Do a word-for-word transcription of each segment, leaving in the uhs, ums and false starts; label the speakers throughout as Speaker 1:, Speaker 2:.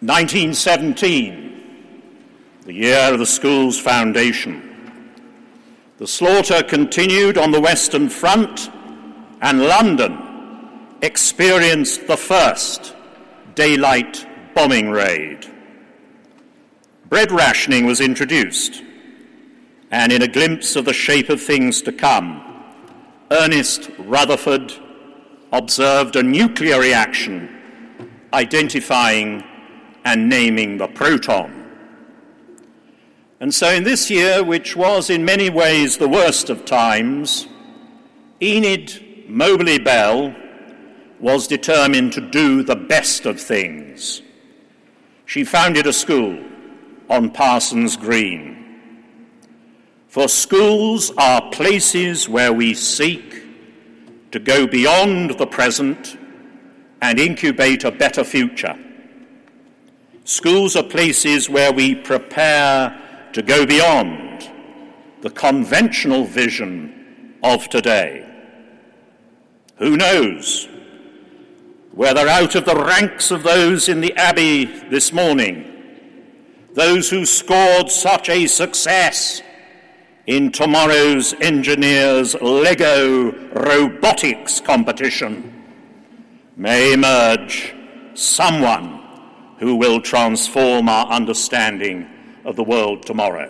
Speaker 1: nineteen seventeen, the year of the school's foundation. The slaughter continued on the Western Front, and London experienced the first daylight bombing raid. Bread rationing was introduced, and in a glimpse of the shape of things to come, Ernest Rutherford observed a nuclear reaction identifying and naming the proton. And so in this year, which was in many ways the worst of times, Enid Moberly Bell was determined to do the best of things. She founded a school on Parsons Green. For schools are places where we seek to go beyond the present and incubate a better future. Schools are places where we prepare to go beyond the conventional vision of today. Who knows whether out of the ranks of those in the Abbey this morning, those who scored such a success in tomorrow's engineers' Lego robotics competition, may emerge someone who will transform our understanding of the world tomorrow.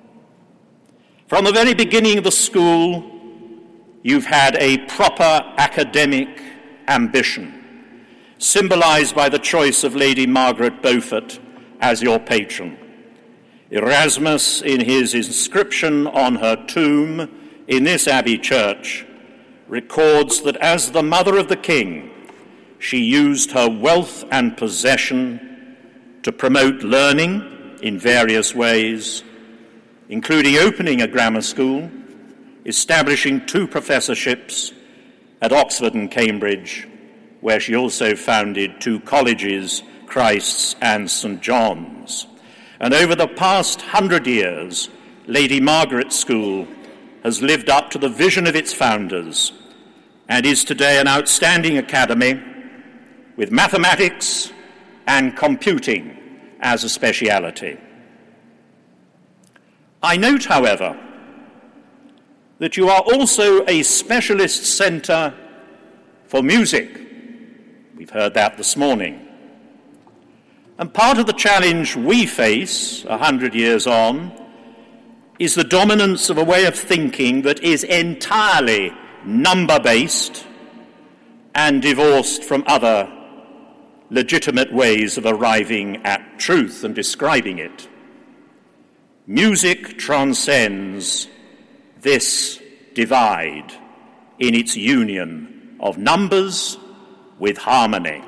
Speaker 1: From the very beginning of the school, you've had a proper academic ambition, symbolized by the choice of Lady Margaret Beaufort as your patron. Erasmus, in his inscription on her tomb in this Abbey church, records that as the mother of the king, she used her wealth and possession to promote learning in various ways, including opening a grammar school, establishing two professorships at Oxford and Cambridge, where she also founded two colleges, Christ's and Saint John's. And over the past hundred years, Lady Margaret School has lived up to the vision of its founders and is today an outstanding academy with mathematics and computing as a speciality. I note, however, that you are also a specialist centre for music. We've heard that this morning. And part of the challenge we face, a hundred years on, is the dominance of a way of thinking that is entirely number-based and divorced from other legitimate ways of arriving at truth and describing it. Music transcends this divide in its union of numbers with harmony.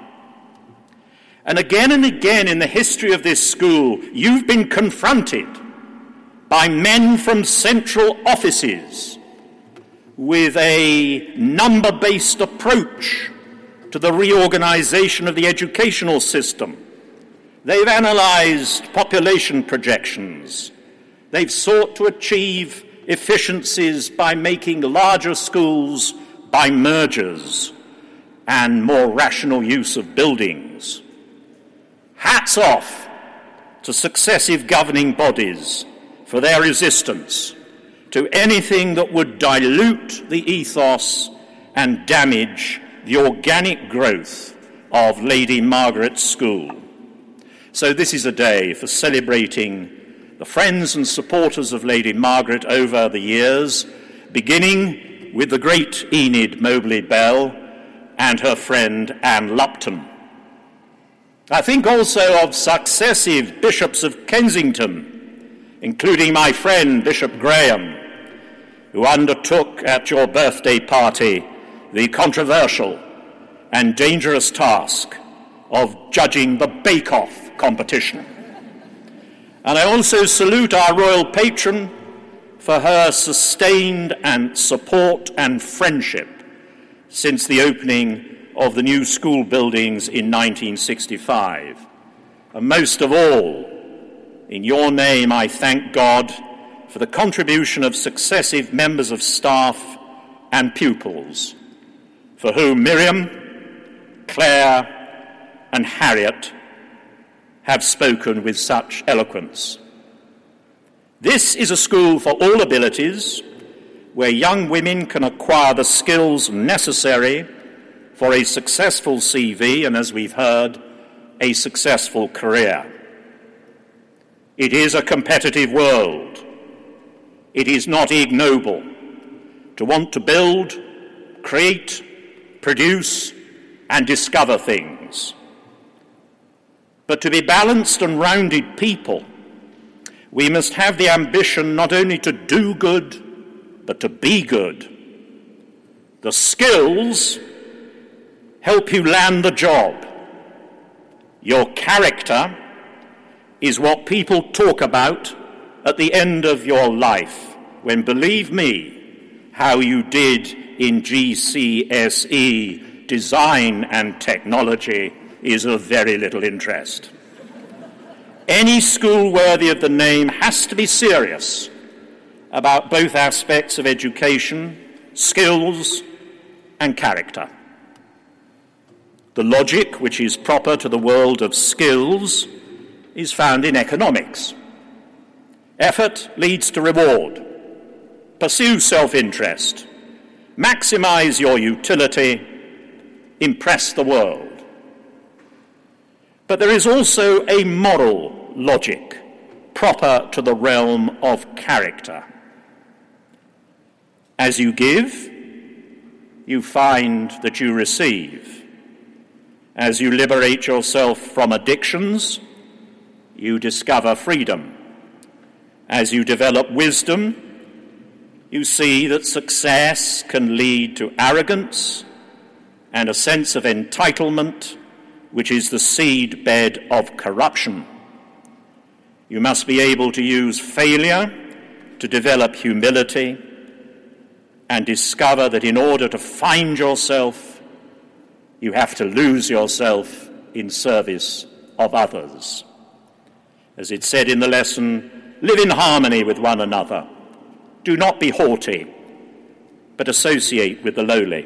Speaker 1: And again and again in the history of this school, you've been confronted by men from central offices with a number-based approach to the reorganization of the educational system. They've analyzed population projections. They've sought to achieve efficiencies by making larger schools by mergers and more rational use of buildings. Hats off to successive governing bodies for their resistance to anything that would dilute the ethos and damage the organic growth of Lady Margaret School. So this is a day for celebrating the friends and supporters of Lady Margaret over the years, beginning with the great Enid Moberly Bell and her friend Anne Lupton. I think also of successive bishops of Kensington, including my friend Bishop Graham, who undertook at your birthday party the controversial and dangerous task of judging the bake-off competition. And I also salute our royal patron for her sustained and support and friendship since the opening of the new school buildings in nineteen sixty-five. And most of all, in your name I thank God for the contribution of successive members of staff and pupils, for whom Miriam, Claire, and Harriet have spoken with such eloquence. This is a school for all abilities, where young women can acquire the skills necessary for a successful C V and, as we've heard, a successful career. It is a competitive world. It is not ignoble to want to build, create, produce, and discover things. But to be balanced and rounded people, we must have the ambition not only to do good, but to be good. The skills help you land the job. Your character is what people talk about at the end of your life, when, believe me, how you did in G C S E, design and technology, is of very little interest. Any school worthy of the name has to be serious about both aspects of education, skills and character. The logic which is proper to the world of skills is found in economics. Effort leads to reward. Pursue self-interest. Maximize your utility. Impress the world. But there is also a moral logic proper to the realm of character. As you give, you find that you receive. As you liberate yourself from addictions, you discover freedom. As you develop wisdom, you see that success can lead to arrogance and a sense of entitlement, which is the seed bed of corruption. You must be able to use failure to develop humility and discover that in order to find yourself, you have to lose yourself in service of others. As it said in the lesson, live in harmony with one another. Do not be haughty, but associate with the lowly.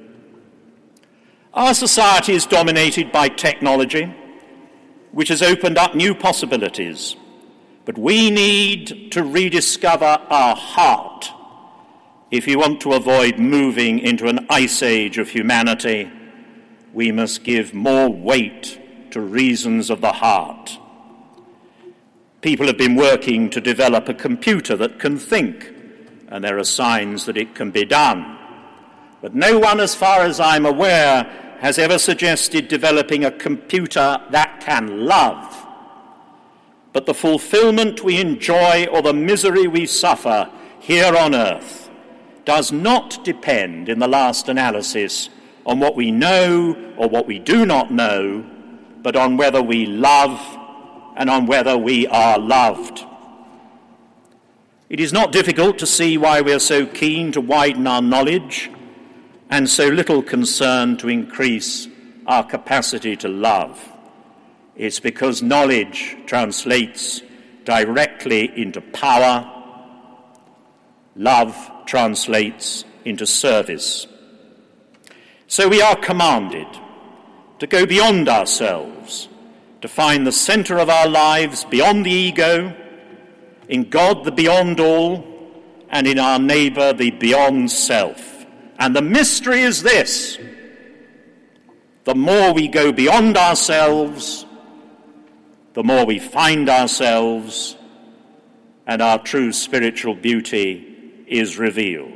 Speaker 1: Our society is dominated by technology, which has opened up new possibilities. But we need to rediscover our heart if you want to avoid moving into an ice age of humanity. We must give more weight to reasons of the heart. People have been working to develop a computer that can think, and there are signs that it can be done. But no one, as far as I'm aware, has ever suggested developing a computer that can love. But the fulfillment we enjoy or the misery we suffer here on earth does not depend, in the last analysis, on what we know or what we do not know, but on whether we love and on whether we are loved. It is not difficult to see why we are so keen to widen our knowledge and so little concerned to increase our capacity to love. It's because knowledge translates directly into power. Love translates into service. So we are commanded to go beyond ourselves, to find the center of our lives beyond the ego, in God the beyond all, and in our neighbor the beyond self. And the mystery is this: the more we go beyond ourselves, the more we find ourselves, and our true spiritual beauty is revealed.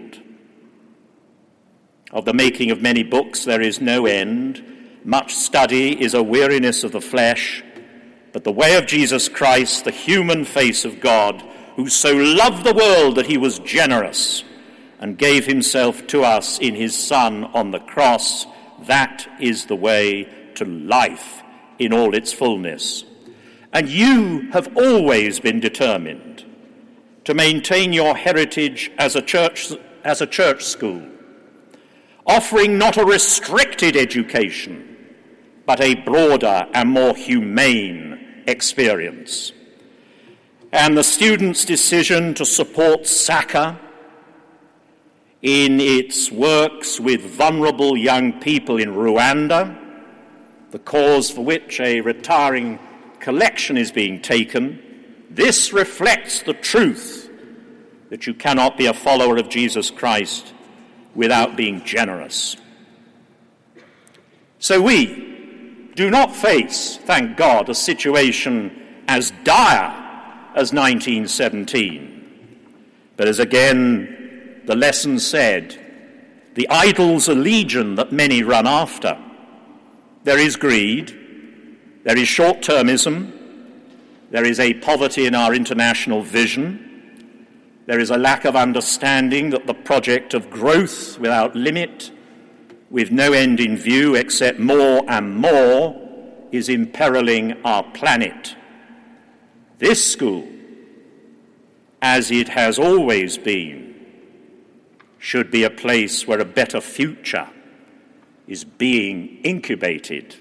Speaker 1: Of the making of many books there is no end. Much study is a weariness of the flesh. But the way of Jesus Christ, the human face of God, who so loved the world that he was generous and gave himself to us in his Son on the cross, that is the way to life in all its fullness. And you have always been determined to maintain your heritage as a church, as a church school, offering not a restricted education, but a broader and more humane experience. And the students' decision to support Saka in its works with vulnerable young people in Rwanda, the cause for which a retiring collection is being taken, this reflects the truth that you cannot be a follower of Jesus Christ without being generous. So we do not face, thank God, a situation as dire as nineteen seventeen. But as again the lesson said, the idols are legion that many run after. There is greed, there is short-termism, there is a poverty in our international vision, there is a lack of understanding that the project of growth without limit, with no end in view except more and more, is imperiling our planet. This school, as it has always been, should be a place where a better future is being incubated.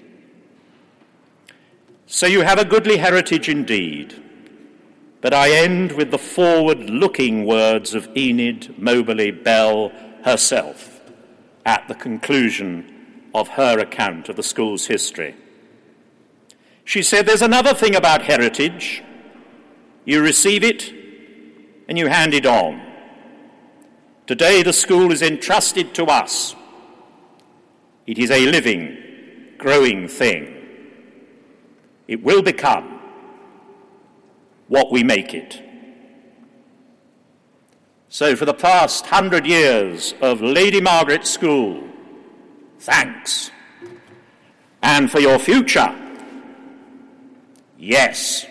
Speaker 1: So you have a goodly heritage indeed, but I end with the forward-looking words of Enid Moberly Bell herself at the conclusion of her account of the school's history. She said, "There's another thing about heritage. You receive it and you hand it on. Today the school is entrusted to us. It is a living, growing thing. It will become what we make it." So for the past hundred years of Lady Margaret School, thanks. And for your future, yes.